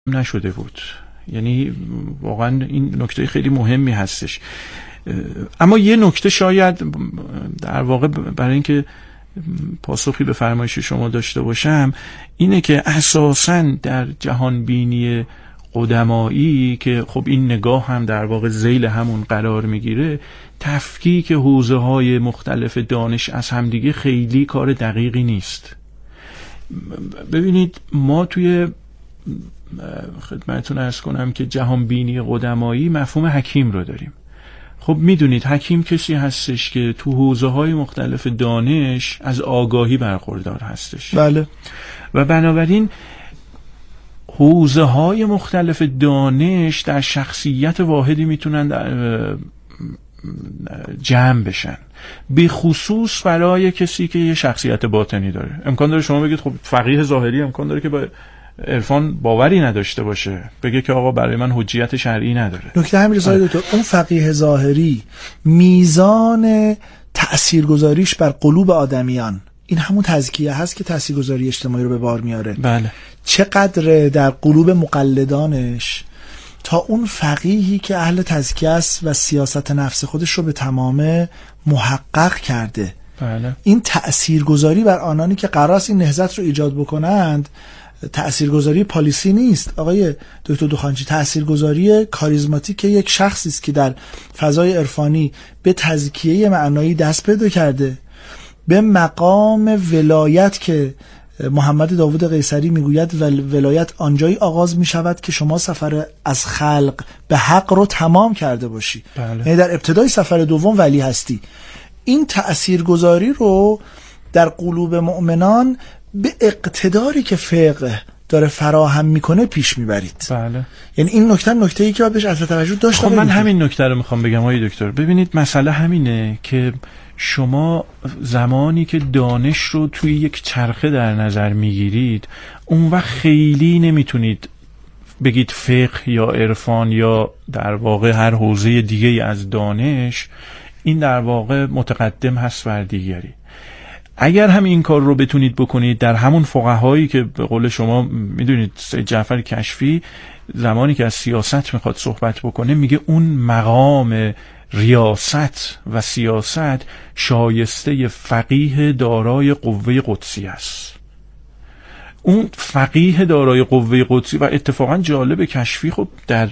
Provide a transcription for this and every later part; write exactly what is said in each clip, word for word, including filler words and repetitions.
نشده بود. یعنی واقعا این نکته خیلی مهمی هستش. اما یه نکته شاید در واقع برای اینکه پاسخی به فرمایش شما داشته باشم اینه که اساساً در جهان بینی قدمایی که خب این نگاه هم در واقع ذیل همون قرار میگیره، تفکیک حوزه های مختلف دانش از همدیگه خیلی کار دقیقی نیست. ببینید ما توی خدمتتون عرض کنم که جهان بینی قدمایی مفهوم حکیم رو داریم. خب میدونید حکیم کسی هستش که تو حوزه های مختلف دانش از آگاهی برخوردار هستش. بله. و بنابراین حوزه های مختلف دانش در شخصیت واحدی میتونن جمع بشن، به خصوص برای کسی که یه شخصیت باطنی داره. امکان داره شما بگید خب فقیه ظاهری امکان داره که با عرفان باوری نداشته باشه، بگه که آقا برای من حجیت شرعی نداره. نکته همین رساله دکتر، اون فقیه ظاهری میزان تاثیرگذاریش بر قلوب آدمیان، این همون تزکیه هست که تاثیرگذاری اجتماعی رو به بار میاره. بله. چقدر در قلوب مقلدانش تا اون فقیهی که اهل تزکیه است و سیاست نفس خودش رو به تمام محقق کرده. بله. این تاثیرگذاری بر آنانی که قرار است این نهضت رو ایجاد بکنند تاثیرگذاری پالیسی نیست آقای دکتر دخانچی، تاثیرگذاری کاریزماتیک یک شخصی است که در فضای عرفانی به تزکیه معنایی دست پیدا کرده، به مقام ولایت که محمد داوود قیصری میگوید ولایت آنجایی آغاز می شود که شما سفر از خلق به حق رو تمام کرده باشی. بله. یعنی در ابتدای سفر دوم ولی هستی. این تأثیرگذاری رو در قلوب مؤمنان به اقتداری که فقه داره فراهم میکنه پیش میبرید. بله. یعنی این نکته نکته‌ای که باید بهش اصلا توجه داشته خب من باشید. همین نکته رو میخوام بگم آقای دکتر. ببینید مسئله همینه که شما زمانی که دانش رو توی یک چرخه در نظر میگیرید اون وقت خیلی نمیتونید بگید فقه یا عرفان یا در واقع هر حوزه دیگه از دانش این در واقع متقدم هست بر دیگری. اگر هم این کار رو بتونید بکنید در همون فقهایی که به قول شما میدونید سید جعفر کشفی زمانی که از سیاست میخواد صحبت بکنه میگه اون مقام ریاست و سیاست شایسته فقیه دارای قوه قدسی است. اون فقیه دارای قوه قدسی و اتفاقا جالب کشفی خب در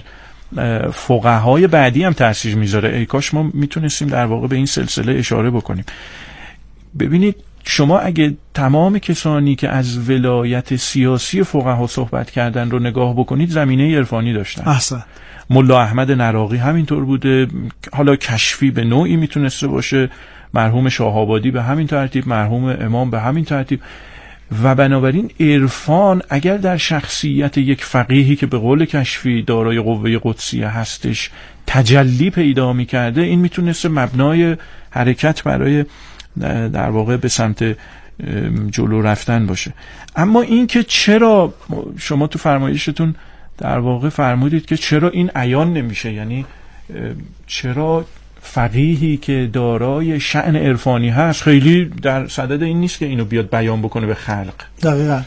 فقهای بعدی هم تاثیر میذاره. ای کاش ما میتونستیم در واقع به این سلسله اشاره بکنیم. ببینید شما اگه تمام کسانی که از ولایت سیاسی فقها صحبت کردن رو نگاه بکنید زمینه عرفانی داشتن. احسن. ملا احمد نراقی همینطور بوده، حالا کشفی به نوعی میتونسته باشه، مرحوم شاه‌آبادی به همین ترتیب، مرحوم امام به همین ترتیب. و بنابراین عرفان اگر در شخصیت یک فقیهی که به قول کشفی دارای قوه قدسیه هستش تجلی پیدا میکرده، این میتونسته مبنای حرکت برای در واقع به سمت جلو رفتن باشه. اما این که چرا شما تو فرمایشتون در واقع فرمودید که چرا این عیان نمیشه، یعنی چرا فقیهی که دارای شأن عرفانی هست خیلی در صدد این نیست که اینو بیاد بیان بکنه به خلق. دقیقاً.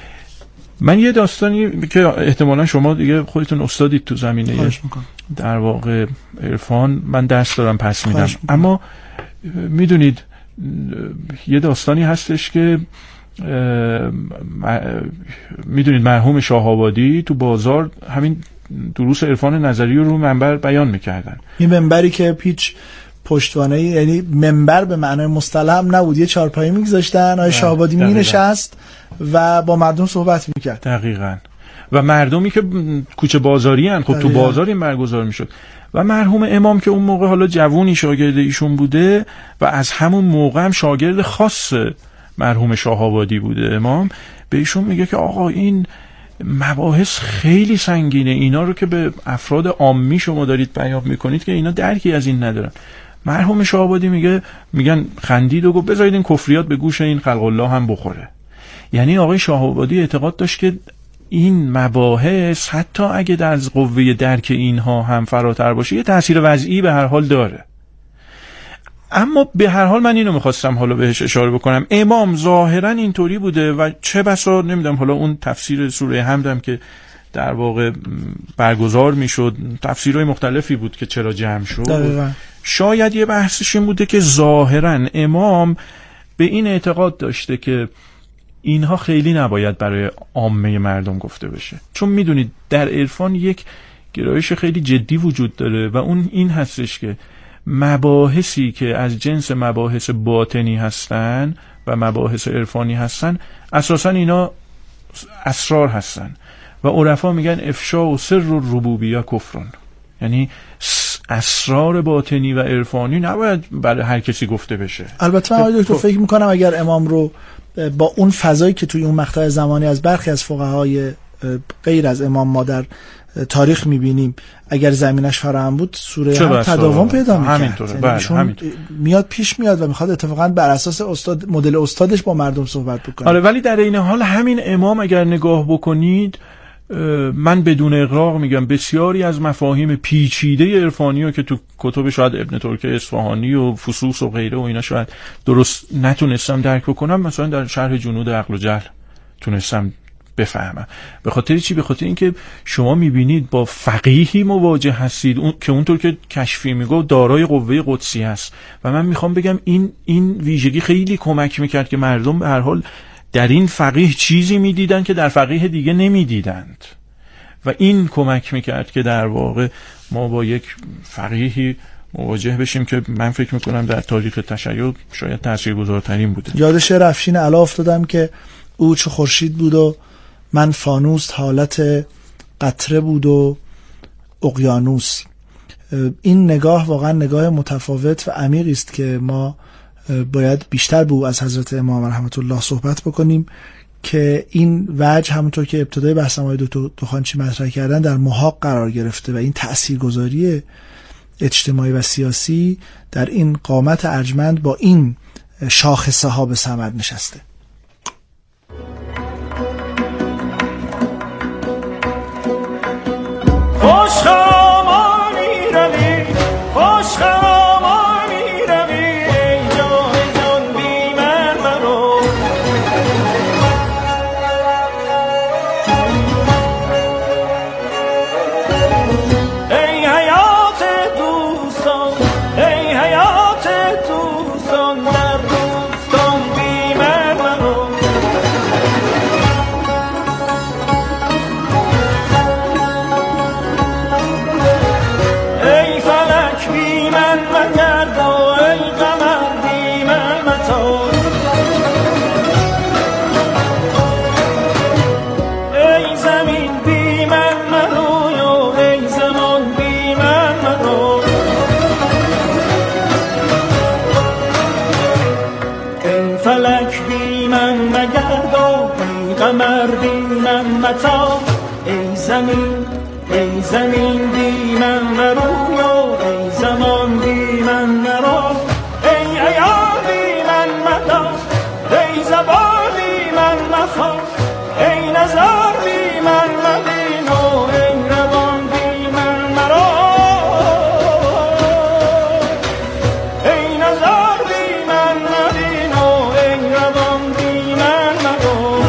من یه داستانی که احتمالا شما دیگه خودتون استادید تو زمینه در واقع عرفان، من دست دارم پس میدم، اما میدونید یه داستانی هستش که میدونید مرحوم شاه‌آبادی تو بازار همین دروس عرفان نظری رو رو منبر بیان میکردن. این منبری که پیچ پشتوانه، یعنی منبر به معنای مصطلح هم نبود، یه چهارپایه میگذاشتن، آقای شاه‌آبادی مینشست و با مردم صحبت میکرد. دقیقاً. و مردمی که کوچه بازاری هن، خب دقیقاً. تو بازار این برگزار میشد و مرحوم امام که اون موقع حالا جوونی شاگرد ایشون بوده و از همون موقع هم شاگرد خاص مرحوم شاه‌آبادی بوده، امام به ایشون میگه که آقا این مباحث خیلی سنگینه، اینا رو که به افراد عامی شما دارید بیان میکنید که اینا درکی از این ندارن. مرحوم شاه‌آبادی میگه میگن خندید و گفت بذارید این کفریات به گوش این خلق الله هم بخوره. یعنی آقای شاه‌آبادی اعتقاد داشت که این مباحث حتی اگه در از قوه درک اینها هم فراتر باشه یه تأثیر وضعی به هر حال داره. اما به هر حال من اینو میخواستم حالا بهش اشاره بکنم، امام ظاهرا اینطوری بوده و چه بسا نمیدونم حالا اون تفسیر سوره حمد هم که در واقع برگزار میشد، تفسیرهای مختلفی بود که چرا جمع شد. دقیقا. شاید یه بحثش این بوده که ظاهرا امام به این اعتقاد داشته که اینها خیلی نباید برای عامه مردم گفته بشه، چون میدونید در عرفان یک گرایش خیلی جدی وجود داره و اون این هستش که مباحثی که از جنس مباحث باطنی هستن و مباحث عرفانی هستن اساسا اینا اسرار هستن و عرفا میگن افشا و سر و ربوبیه کفرون، یعنی اسرار باطنی و عرفانی نباید برای هر کسی گفته بشه. البته من آقای دکتر فکر میکنم اگر امام رو با اون فضایی که توی اون مقطع زمانی از برخی از فقهای غیر از امام ما در تاریخ میبینیم، اگر زمینش فراهم بود سوره هم تداوم پیدا میکرد. همینطوره. بله همینطور. میاد پیش میاد و میخواد اتفاقا بر اساس استاد مدل استادش با مردم صحبت بکنه. آره، ولی در این حال همین امام اگر نگاه بکنید، من بدون اغراق میگم بسیاری از مفاهیم پیچیده عرفانی که تو کتب شاید ابن ترکه اصفهانی و فصوص و غیره و اینا شاید درست نتونستم درک بکنم، مثلا در شرح جنود عقل و جهل تونستم بفهمم. به خاطر چی؟ به خاطر اینکه شما میبینید با فقیهی مواجه هستید اون که اونطور که کشفی میگه دارای قوه قدسی است و من میخوام بگم این این ویژگی خیلی کمک میکرد که مردم به هر حال در این فقیه چیزی میدیدن که در فقیه دیگه نمیدیدند و این کمک میکرد که در واقع ما با یک فقیهی مواجه بشیم که من فکر میکنم در تاریخ تشیع شاید تاثیرگذارترین بوده. یاد شعر افشین علا افتادم که او چو خورشید بود و من فانوس، حالت قطره بود و اقیانوس. این نگاه واقعا نگاه متفاوت و عمیقی است که ما باید بیشتر به او از حضرت امام رحمت الله صحبت بکنیم که این وجه همونطور که ابتدای بحث آقای دکتر دخانچی مطرح کردن در محاق قرار گرفته و این تاثیرگذاری اجتماعی و سیاسی در این قامت ارجمند با این شاخصه ها به ثمر نشسته. خوش خامانی روی، خوش خامانی روی، ای جان جان بی من مرو. ای حیات دوستان، ای حیات دوستان، در دوستان بی من مرو. ای زمین ای زمین بی من مرو یا ای زمان بی من مرو. ای عیار بی من مدار، ای زبان بی من مخواه، ای نظر بی من مبین و ای روان بی من مرو. ای نظر بی من مبین و ای روان بی من مرو.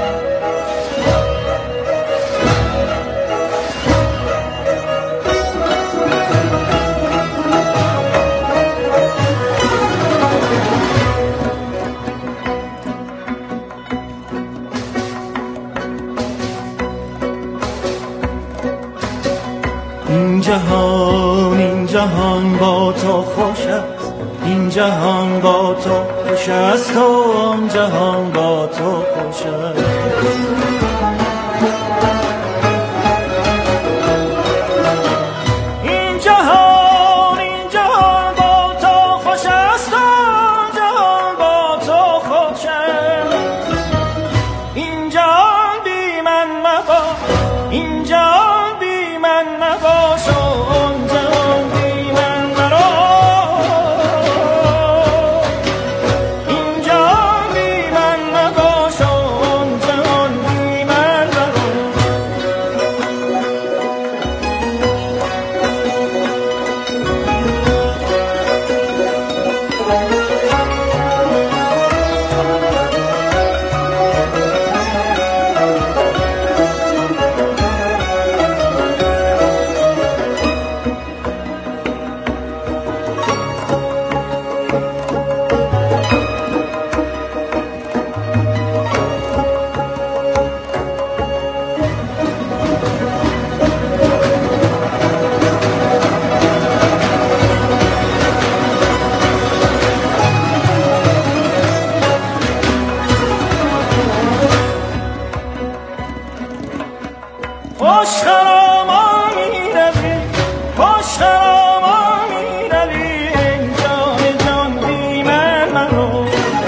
این جهان این جهان با تو خوش است، این جهان با تو خوش است و آن جهان با تو خوش است. این جهان این جهان با تو خوش است و آن جهان با تو خوش است. این جهان بی من مبا، این جهان بی من مباش و آن جهان بی من مرا. این جهان بی من مباش و آن جهان بی من خوش خرامان میروی خوش خرامان میروی جان جان بی من منو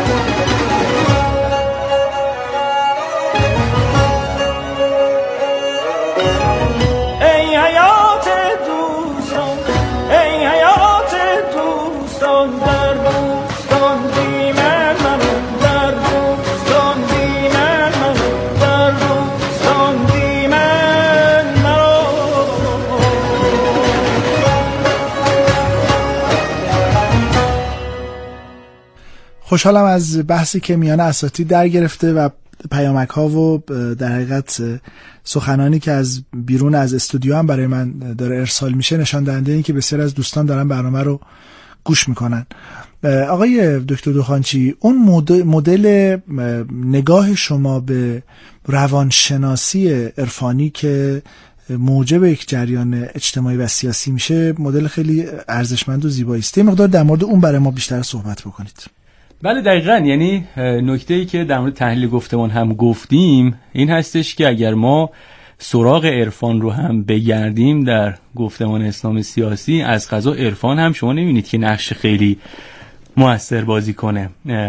ای حیات دوستان ای حیات دوستان در دوستان بی من منو در دوستان بی من منو در دوستان بی من منو. خوشحالم از بحثی که میان اساتید در گرفته و پیامک ها و در حقیقت سخنانی که از بیرون از استودیو هم برای من داره ارسال میشه نشان دهنده این که بسیار از دوستان دارن برنامه رو گوش میکنن. آقای دکتر دخانچی، اون مدل نگاه شما به روانشناسی عرفانی که موجب یک جریان اجتماعی و سیاسی میشه مدل خیلی ارزشمند و زیبایی است. یه مقدار در مورد اون برای ما بیشتر صحبت بکنید. بله دقیقاً، یعنی نکته‌ای که در مورد تحلیل گفتمان هم گفتیم این هستش که اگر ما سراغ عرفان رو هم بگردیم در گفتمان اسلام سیاسی، از قضا عرفان هم شما نمی‌بینید که نقش خیلی مؤثر بازی کنه،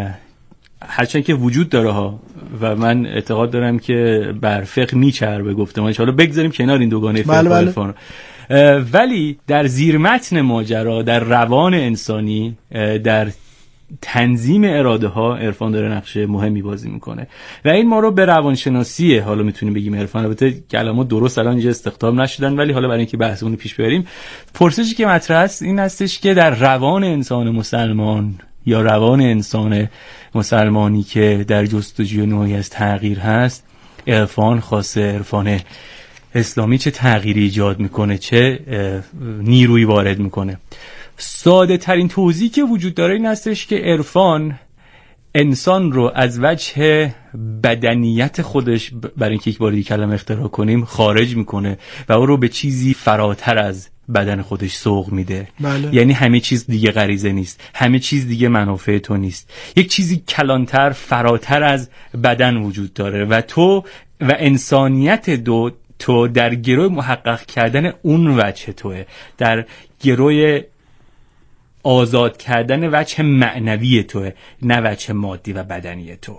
هرچند که وجود داره ها و من اعتقاد دارم که بر فقه میچربه گفتمانش. حالا بگذاریم کنار این دوگانه فقه و عرفان، ولی در زیر متن ماجرا، در روان انسانی، در تنظیم اراده ها عرفان داره نقش مهمی بازی میکنه و این ما رو به روانشناسی، حالا میتونیم بگیم عرفان، البته کلمات درست الان اینجا استخدام نشدن، ولی حالا برای اینکه بحثمون رو پیش ببریم، پرسشی که مطرح است این هستش که در روان انسان مسلمان یا روان انسان مسلمانی که در جستجوی نوعی از تغییر هست، عرفان خاصه عرفان اسلامی چه تغییری ایجاد میکنه، چه نیرویی وارد میکنه. ساده ترین توضیحی که وجود داره این هستش که عرفان انسان رو از وجه بدنیت خودش، برای اینکه یک بار دیگه کلمه اختراع کنیم، خارج میکنه و او رو به چیزی فراتر از بدن خودش سوق میده. بله. یعنی همه چیز دیگه غریزه نیست، همه چیز دیگه منافع تو نیست، یک چیزی کلانتر، فراتر از بدن وجود داره و تو و انسانیت دو تو در گروه محقق کردن اون وجه توه، در گروه آزاد کردن وجه معنوی توه، نه وجه مادی و بدنی تو.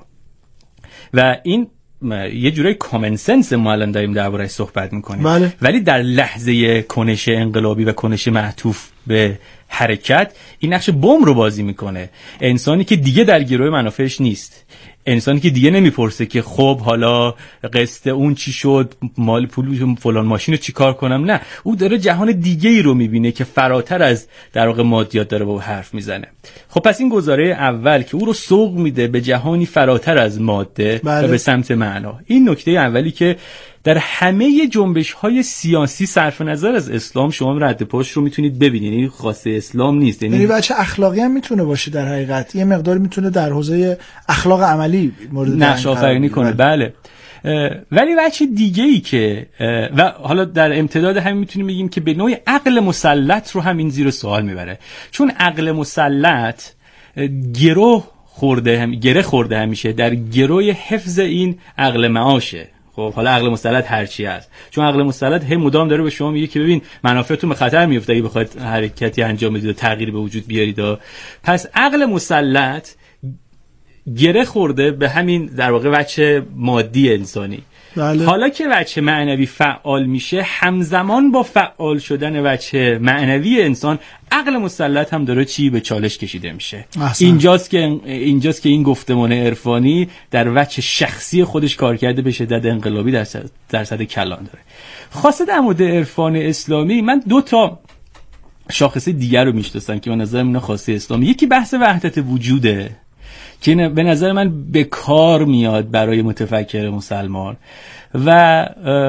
و این یه جورای کامن سنس ما الان داریم درباره‌اش صحبت میکنیم. بله. ولی در لحظه کنش انقلابی و کنش معطوف به حرکت این نقش بم رو بازی میکنه. انسانی که دیگه در گروه منافعش نیست، انسانی که دیگه نمیپرسه که خب حالا قسط اون چی شد، مال پول فلان ماشین رو چی کار کنم، نه، او داره جهان دیگه ای رو میبینه که فراتر از در واقع مادیات داره با او حرف میزنه. خب پس این گزاره اول که او رو سوق میده به جهانی فراتر از ماده، بله، و به سمت معنا. این نکته اولی که در همه جنبش‌های سیاسی صرف نظر از اسلام شما رد پاش رو میتونید ببینید. این خاصه اسلام نیست، یعنی بچه اخلاقی هم میتونه باشه، در حقیقت یه مقدار میتونه در حوزه اخلاق عملی مورد نقش آفرینی کنه. بله. ولی بچه دیگه ای که و حالا در امتداد همین میتونیم بگیم که به نوعی عقل مسلط رو هم این زیر سوال میبره، چون عقل مسلط گروه خورده هم گره خورده همیشه در گروه حفظ این عقل معاشه. خب حالا عقل مسلط هر چی هست، چون عقل مسلط هی مدام داره به شما میگه که ببین منافعتون به خطر میفته اگه بخواید حرکتی انجام بدید و تغییری به وجود بیارید. پس عقل مسلط گره خورده به همین در واقع وجه مادی انسانی. بله. حالا که وجه معنوی فعال میشه، همزمان با فعال شدن وجه معنوی انسان، عقل مسلط هم داره چی به چالش کشیده میشه. اینجاست که اینجاست که این گفتمان عرفانی در وجه شخصی خودش کار کرده به شدت انقلابی در صد در صد کلان داره. خاصه در مورد عرفان اسلامی من دو تا شاخصه دیگر رو میشناسم که به نظر من خاصه اسلامی. یکی بحث وحدت وجوده که به نظر من به کار میاد برای متفکر مسلمان و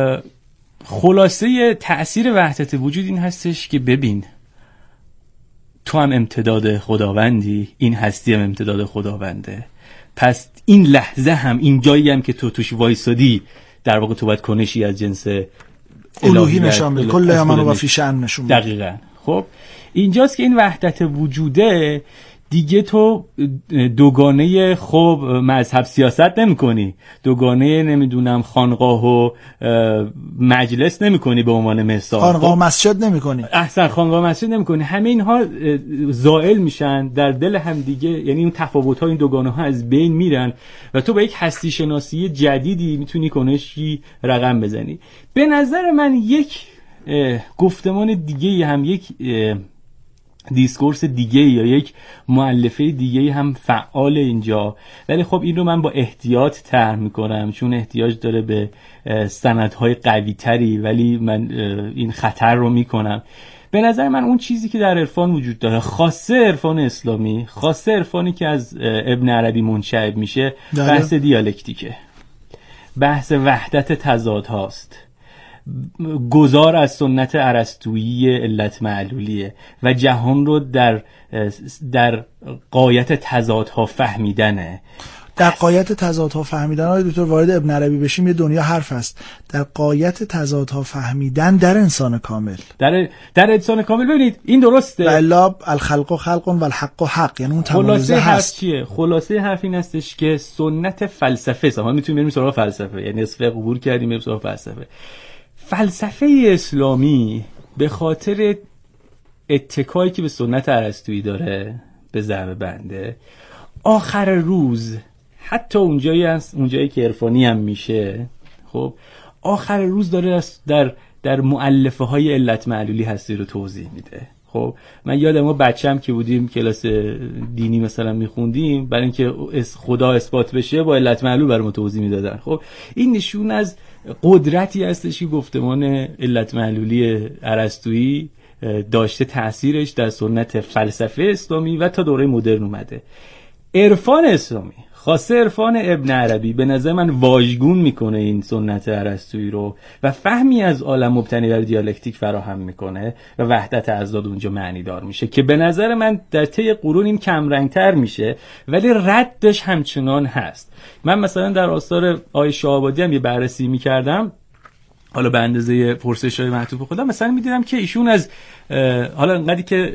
خلاصه تأثیر وحدت وجود این هستش که ببین تو هم امتداد خداوندی، این هستی هم امتداد خداونده، پس این لحظه هم این جایی هم که تو توش وایسادی در واقع تو باید کنشی از جنس الوهی نشان بده، کل امانو و فی شأن نشون بده. دقیقاً. خب اینجاست که این وحدت وجوده دیگه تو دوگانه خب مذهب سیاست نمی کنی، دوگانه نمیدونم خانقاه و مجلس نمی کنی به عنوان مثال، خانقاه و مسجد نمی کنی. احسن، خانقاه و مسجد نمی کنی. همه اینها زائل میشن در دل هم دیگه، یعنی اون تفاوت ها، این دوگانه ها از بین میرن و تو با یک هستی شناسی جدیدی میتونی کنشی رقم بزنی. به نظر من یک گفتمان دیگه هم، یک دیسکورس دیگه یا یک مؤلفه دیگه هم فعال اینجا، ولی خب این رو من با احتیاط طرح میکنم چون احتیاج داره به سندهای قوی تری، ولی من این خطر رو میکنم. به نظر من اون چیزی که در عرفان وجود داره، خاصه عرفان اسلامی، خاصه عرفانی که از ابن عربی منشأ میشه، بحث دیالکتیکه، بحث وحدت تضاد هاست، گذار از سنت ارسطویی علت معلولیه و جهان رو در در غایت تضادها فهمیدنه. در غایت تضادها فهمیدن، آقای دکتر وارد ابن عربی بشیم یه دنیا حرف است. در غایت تضادها فهمیدن در انسان کامل، در در انسان کامل. ببینید این درسته، والا الخلق خلق و الحق حق، یعنی اون تمایز هست. حرف چیه؟ خلاصه حرف این هستش که سنت فلسفه است. ما میتونیم بریم سراغ فلسفه، یعنی نصف عبور کردیم بریم سراغ فلسفه. فلسفه اسلامی به خاطر اتکایی که به سنت ارسطویی داره، به ضرب بنده، آخر روز حتی اونجایی هست، اونجایی که عرفانی هم میشه، خب آخر روز داره در در مؤلفه های علت معلولی هستی رو توضیح میده. خب من یادم ما بچه‌ام که بودیم کلاس دینی مثلا میخوندیم، برای اینکه خدا اثبات بشه با علت معلول برام توضیح میدادن. خب این نشون از قدرتی هستش که گفتمان علت معلولی ارسطویی داشته، تأثیرش در سنت فلسفه اسلامی و تا دوره مدرن اومده. عرفان اسلامی، خاصه عرفان ابن عربی، به نظر من واژگون میکنه این سنت ارسطویی رو و فهمی از عالم مبتنی بر دیالکتیک فراهم میکنه و وحدت اضداد اونجا معنی دار میشه که به نظر من در طی قرون این کم رنگتر میشه، ولی ردش همچنان هست. من مثلا در آثار آقای شاه‌آبادی هم یه بررسی میکردم، حالا به اندازه پرسش‌های معطوف خودم، مثلا میدیدم که ایشون از حالا انقدری که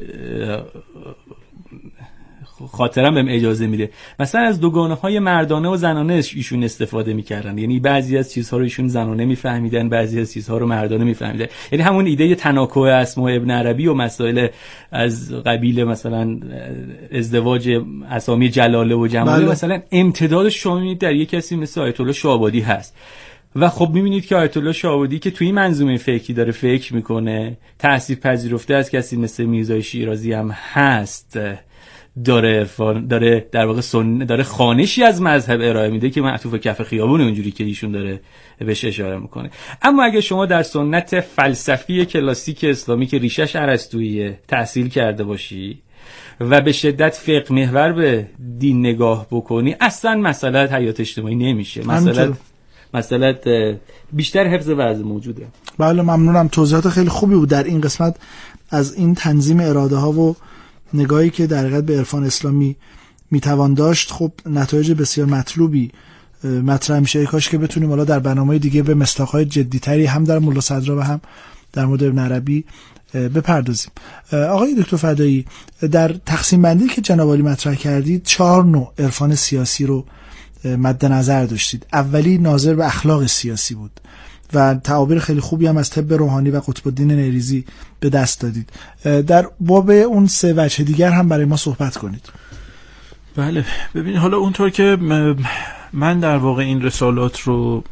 خاطرم بهم اجازه میده، مثلا از دوگانه های مردانه و زنانه ایشون استفاده میکردن. یعنی بعضی از چیزها رو ایشون زنانه میفهمیدن، بعضی از چیزها رو مردانه میفهمیدن. یعنی همون ایده تناکو اسماء ابن عربی و مسائل از قبیل مثلا ازدواج اسامی جلاله و جماله، بله. مثلا امتدادش شما میبینید در یک کسی مثل آیت الله شاه‌آبادی هست و خب میبینید که آیت الله شاه‌آبادی که توی منظومه فکری داره فکر میکنه، تأثیر پذیرفته از کسی مثل میرزای شیرازی هم هست، داره داره در واقع سن داره خانشی از مذهب ارائه میده که معطوف کف خیابونه، اونجوری که ایشون داره بهش اشاره میکنه. اما اگه شما در سنت فلسفی کلاسیک اسلامی که ریشش ارسطویی تحصیل کرده باشی و به شدت فقه محور به دین نگاه بکنی، اصلا مسئله حیات اجتماعی نمیشه، مسئله مسئله بیشتر حفظ وضع موجوده. بله ممنونم، توضیحات خیلی خوبی بود در این قسمت از این تنظیم اراده ها و نگاهی که در حقیقت به عرفان اسلامی میتوان داشت. خب نتایج بسیار مطلوبی مطرح میشه. کاش که بتونیم حالا در برنامه دیگه به مصداق‌های جدی‌تری هم در ملا صدرا و هم در مورد ابن عربی بپردازیم. آقای دکتر فدایی، در تقسیم بندی که جناب عالی مطرح کردید چهار نوع عرفان سیاسی رو مد نظر داشتید. اولی ناظر به اخلاق سیاسی بود و تعابیر خیلی خوبی هم از طب روحانی و قطب الدین نیریزی به دست دادید. در باب اون سه وجه دیگر هم برای ما صحبت کنید. بله، ببین حالا اونطور که من در واقع این رسالات رو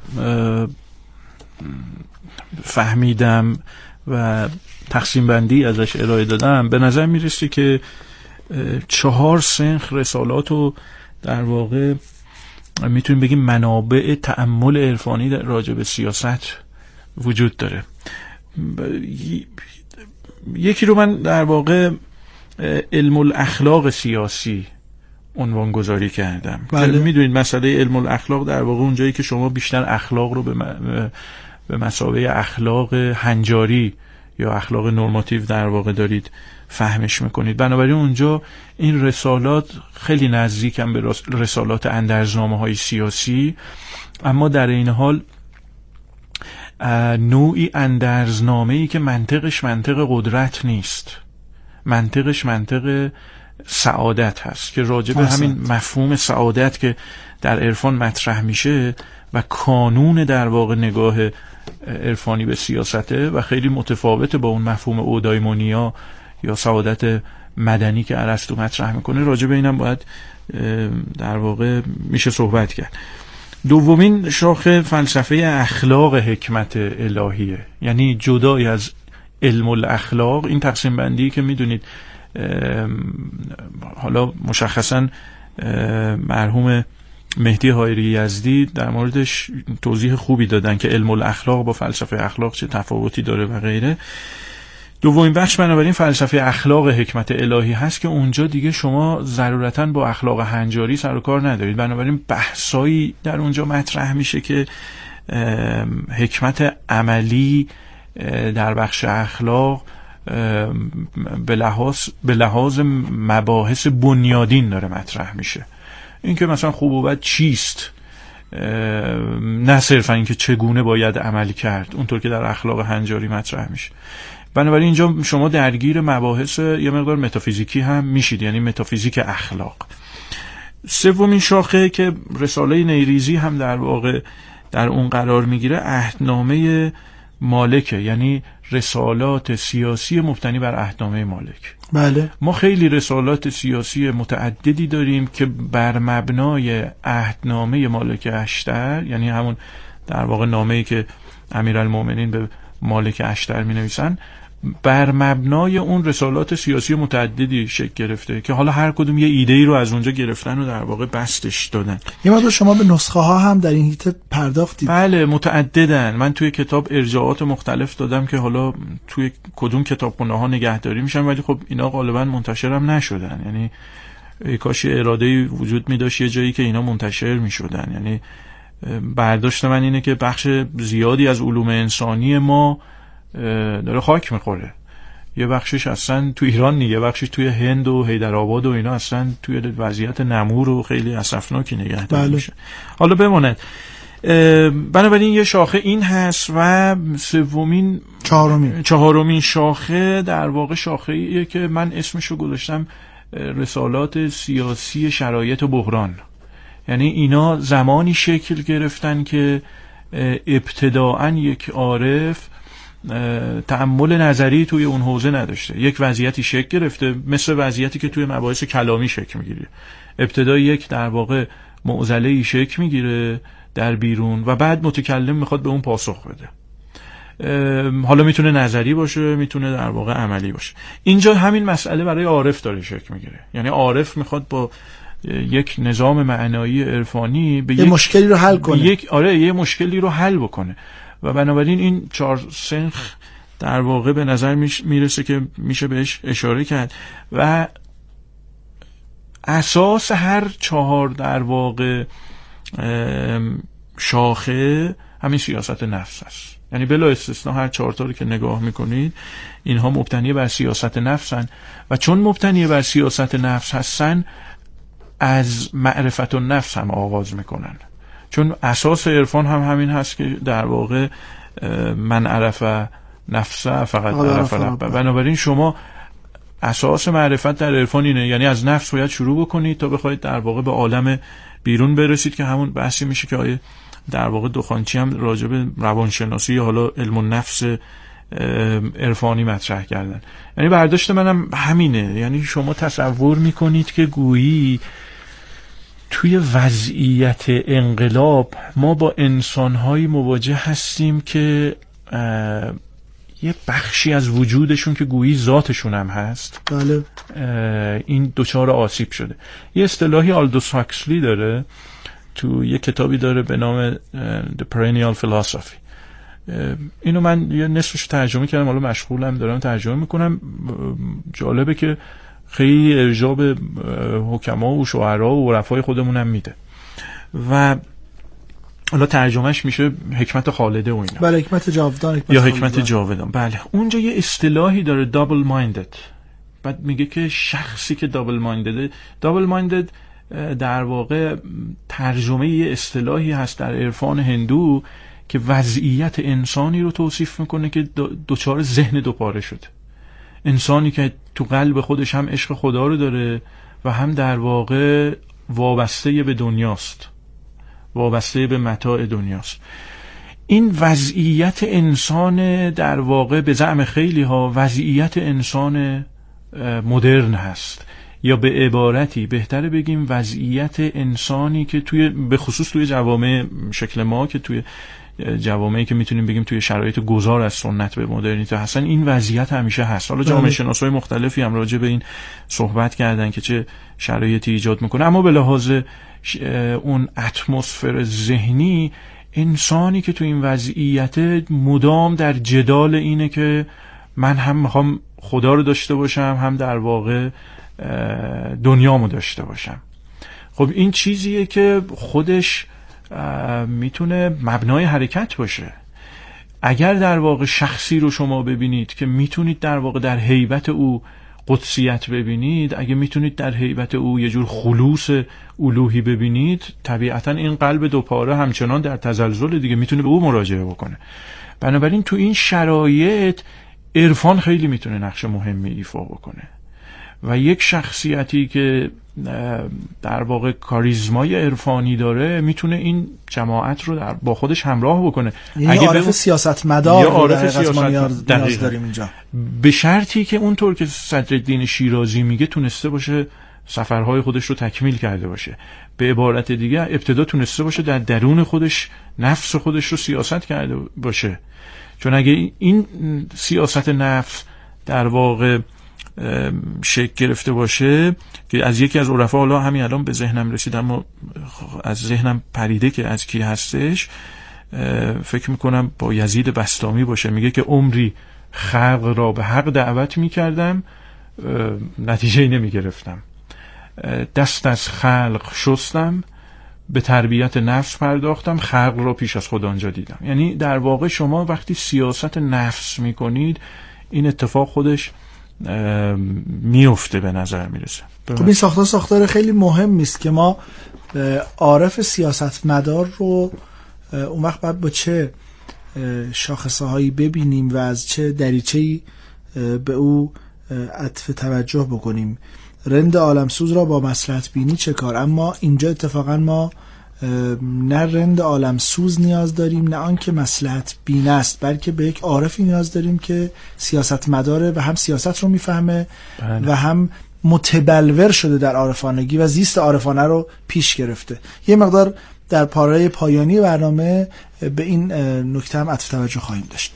فهمیدم و تقسیم بندی ازش ارائه دادم، به نظر میرسه که چهار سنخ رسالات رو در واقع میتونیم بگیم منابع تأمل عرفانی در راجع به سیاست وجود داره. یکی رو من در واقع علم الاخلاق سیاسی عنوان گذاری کردم. بله. میدونید مسئله علم الاخلاق در واقع اونجایی که شما بیشتر اخلاق رو به به مثابه اخلاق هنجاری یا اخلاق نورماتیو در واقع دارید فهمش میکنید. بنابراین اونجا این رسالات خیلی نزدیکن به رسالات اندرزنامه های سیاسی، اما در این حال نوعی اندرزنامه ای که منطقش منطق قدرت نیست، منطقش منطق سعادت هست که راجع به همین مفهوم سعادت که در عرفان مطرح میشه و کانون در واقع نگاه عرفانی به سیاسته و خیلی متفاوته با اون مفهوم اودایمونیا یا سعادت مدنی که ارسطو مطرح میکنه. راجع به اینم باید در واقع میشه صحبت کرد. دومین شاخه فلسفه اخلاق حکمت الهیه، یعنی جدای از علم الاخلاق. این تقسیم بندی که میدونید حالا مشخصا مرحوم مهدی حایری یزدی در موردش توضیح خوبی دادن که علم الاخلاق با فلسفه اخلاق چه تفاوتی داره و غیره. دومین بخش بنابراین فلسفه اخلاق حکمت الهی هست که اونجا دیگه شما ضرورتاً با اخلاق هنجاری سر و کار ندارید. بنابراین بحثایی در اونجا مطرح میشه که حکمت عملی در بخش اخلاق به لحاظ به لحاظ مباحث بنیادین داره مطرح میشه. این که مثلا خوب و بد چیست، نه صرفا اینکه چگونه باید عمل کرد اونطور که در اخلاق هنجاری مطرح میشه. بنابراین اینجا شما درگیر مباحث یه مقدار متافیزیکی هم میشید، یعنی متافیزیک اخلاق. سومین شاخه که رساله نیریزی هم در واقع در اون قرار میگیره عهدنامه مالکه، یعنی رسالات سیاسی مبتنی بر عهدنامه مالک. بله. ما خیلی رسالات سیاسی متعددی داریم که بر مبنای عهدنامه مالک اشتر، یعنی همون در واقع نامه‌ای که امیرالمومنین به مالک اشتر می نویسن، بر مبنای اون رسالات سیاسی متعددی شکل گرفته که حالا هر کدوم یه ایده‌ای رو از اونجا گرفتن و در واقع بستش دادن. یه مقدار شما به نسخه ها هم در این هیته پرداختید؟ بله، متعددن. من توی کتاب ارجاعات مختلف دادم که حالا توی کدوم کتابخونه ها نگهداری میشن، ولی خب اینا غالبا منتشر هم نشدن. یعنی ای کاش اراده‌ای وجود می داشت یه جایی که اینا منتشر میشدن. یعنی برداشت من اینه که بخش زیادی از علوم انسانی ما داره خاک میخوره. یه بخشش اصلا تو ایران نیه، یه بخشش توی هند و حیدرآباد و اینا اصلا توی وضعیت نمور و خیلی اسفناکی نگهداری بله. میشه. حالا بماند. بنابراین یه شاخه این هست و سومین چهارمین چهارمین شاخه در واقع شاخه ایه که من اسمشو گذاشتم رسالات سیاسی شرایط بحران. یعنی اینا زمانی شکل گرفتن که ابتداعاً یک عارف تأمل نظری توی اون حوزه نداشته. یک وضعیتی شکل گرفته مثل وضعیتی که توی مباحث کلامی شکل میگیره. ابتدا یک در واقع معضله‌ای شکل میگیره در بیرون و بعد متکلم میخواد به اون پاسخ بده. حالا میتونه نظری باشه، میتونه در واقع عملی باشه. اینجا همین مسئله برای عارف داره شکل میگیره. یعنی عارف میخواد با یک نظام معنایی عرفانی به یه یک مشکلی رو حل کنه. یک آره یه مشکلی رو حل بکنه و بنابراین این چهار سنخ در واقع به نظر میرسه که میشه بهش اشاره کرد و اساس هر چهار در واقع شاخه همین سیاست نفس است. یعنی بلا استثناء هر چهار تا رو که نگاه میکنید اینها مبتنی بر سیاست نفسن و چون مبتنی بر سیاست نفس هستن از معرفت النفس هم آغاز میکنن، چون اساس عرفان هم همین هست که در واقع من عرف نفسه فقط عرف ربه. بنابراین شما اساس معرفت در عرفان اینه، یعنی از نفس باید شروع بکنید تا بخواید در واقع به عالم بیرون برسید که همون بحثی میشه که آیه در واقع دخانچی هم راجع به روانشناسی یا حالا علم النفس عرفانی مطرح کردن. یعنی برداشت منم همینه. یعنی شما تصور میکنید که گویی توی وضعیت انقلاب ما با انسان‌هایی مواجه هستیم که یه بخشی از وجودشون که گویی ذاتشون هم هست بله. این دچار آسیب شده. یه اصطلاحی آلدوس هاکسلی داره، تو یه کتابی داره به نام The Perennial Philosophy. اینو من یه نصفش ترجمه کردم، حالا مشغولم دارم ترجمه میکنم. جالبه که خیلی ارجاع به حکما و شعرا و عرفای خودمون هم میده و حالا ترجمهش میشه حکمت خالده و اینا. بله، حکمت جاودان، حکمت یا حکمت جاودان. بله، اونجا یه اصطلاحی داره دابل مایندد. بعد میگه که شخصی که دابل مایندد دابل مایندد در واقع ترجمه یه اصطلاحی هست در عرفان هندو که وضعیت انسانی رو توصیف میکنه که دوچار ذهن دوپاره شده. انسانی که تو قلب خودش هم عشق خدا رو داره و هم در واقع وابسته به دنیاست، وابسته به متاع دنیاست. این وضعیت انسان در واقع به زعم خیلی ها وضعیت انسان مدرن هست، یا به عبارتی بهتره بگیم وضعیت انسانی که توی به خصوص توی جوامع شکل ما، که توی جوامعی که میتونیم بگیم توی شرایط گذار از سنت به مدرنیته هستن، این وضعیت همیشه هست. حالا جامعه شناسای مختلفی هم راجع به این صحبت کردن که چه شرایطی ایجاد میکنه، اما به لحاظ اون اتمسفر ذهنی، انسانی که تو این وضعیت مدام در جدال اینه که من هم میخوام خدا رو داشته باشم، هم در واقع دنیامو داشته باشم. خب این چیزیه که خودش میتونه مبنای حرکت باشه. اگر در واقع شخصی رو شما ببینید که میتونید در واقع در هیبت او قدسیت ببینید، اگه میتونید در هیبت او یه جور خلوص الوهی ببینید، طبیعتا این قلب دوپاره همچنان در تزلزل دیگه، میتونه به او مراجعه بکنه. بنابراین تو این شرایط عرفان خیلی میتونه نقش مهمی ایفا بکنه و یک شخصیتی که در واقع کاریزمای عرفانی داره میتونه این جماعت رو در با خودش همراه بکنه. یعنی اگه عارف به... سیاستمدار یا عارف سیاست نیاز داریم اینجا، به شرطی که اونطور که صدرالدین شیرازی میگه تونسته باشه سفرهای خودش رو تکمیل کرده باشه. به عبارت دیگه ابتدا تونسته باشه در درون خودش نفس خودش رو سیاست کرده باشه، چون اگه این سیاست نفس در واقع شکل گرفته باشه، که از یکی از عرفا حالا همین الان به ذهنم رسید اما از ذهنم پریده که از کی هستش، فکر میکنم با یزید بسطامی باشه، میگه که عمری خلق را به حق دعوت میکردم، نتیجه نمیگرفتم، دست از خلق شستم، به تربیت نفس پرداختم، خلق را پیش از خود آنجا دیدم. یعنی در واقع شما وقتی سیاست نفس میکنید این اتفاق خودش میفته به نظر میرسه. خب این ساختار ساختار خیلی مهمی است که ما عارف سیاستمدار رو اون وقت باید با چه شاخصه هایی ببینیم و از چه دریچه‌ای به او عطف توجه بکنیم. رند عالمسوز را با مصلحت بینی چه کار؟ اما اینجا اتفاقا ما نه رند عالمسوز نیاز داریم نه آن که مصلحت بین است، بلکه به یک عارفی نیاز داریم که سیاست مداره و هم سیاست رو میفهمه بله. و هم متبلور شده در عارفانگی و زیست عارفانه رو پیش گرفته. یه مقدار در پاره پایانی برنامه به این نکته هم عطف توجه خواهیم داشت.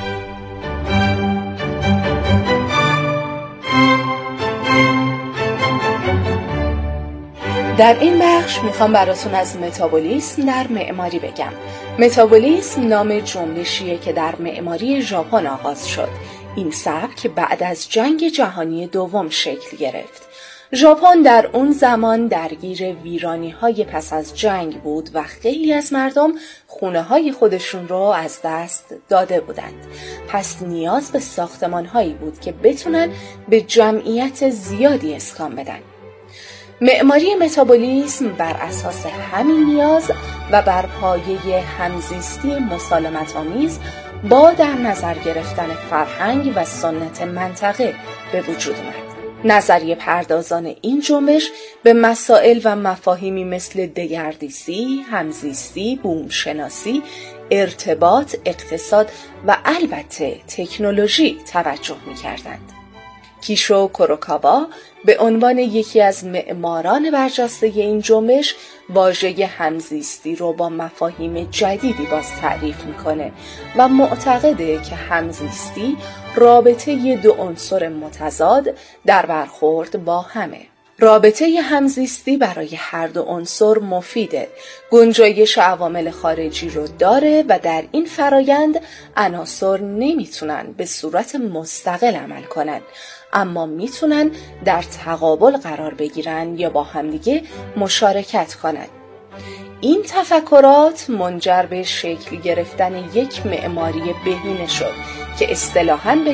در این بخش میخوام براتون از متابولیسم در معماری بگم. متابولیسم نام جنبشیه که در معماری ژاپن آغاز شد. این سبک بعد از جنگ جهانی دوم شکل گرفت. ژاپن در اون زمان درگیر ویرانی‌های پس از جنگ بود و خیلی از مردم خونه‌های خودشون رو از دست داده بودند. پس نیاز به ساختمان‌هایی بود که بتونن به جمعیت زیادی اسکان بدن. معماری متابولیسم بر اساس همین نیاز و بر پایه همزیستی مسالمت‌آمیز با در نظر گرفتن فرهنگ و سنت منطقه به وجود آمد. نظریه پردازان این جنبش به مسائل و مفاهیمی مثل دگردیسی، همزیستی، بومشناسی، ارتباط، اقتصاد و البته تکنولوژی توجه می‌کردند. کیشو کوروکاوا به عنوان یکی از معماران برجسته این جنبش واژه همزیستی رو با مفاهیم جدیدی باز تعریف میکنه و معتقده که همزیستی رابطه دو عنصر متضاد در برخورد با همه. رابطه همزیستی برای هر دو عنصر مفیده، گنجایش عوامل خارجی رو داره و در این فرایند عناصر نمیتونن به صورت مستقل عمل کنن، اما میتونن در تقابل قرار بگیرن یا با همدیگه مشارکت کنن. این تفکرات منجر به شکل گرفتن یک معماری بهینه شد که اصطلاحاً به